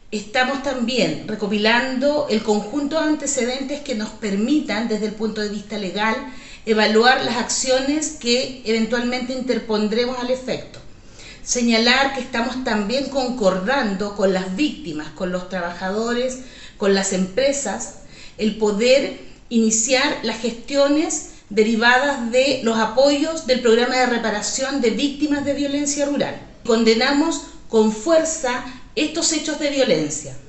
Estamos también recopilando el conjunto de antecedentes que nos permitan, desde el punto de vista legal, evaluar las acciones que eventualmente interpondremos al efecto. Señalar que estamos también concordando con las víctimas, con los trabajadores, con las empresas, el poder iniciar las gestiones derivadas de los apoyos del programa de reparación de víctimas de violencia rural. Condenamos con fuerza estos hechos de violencia.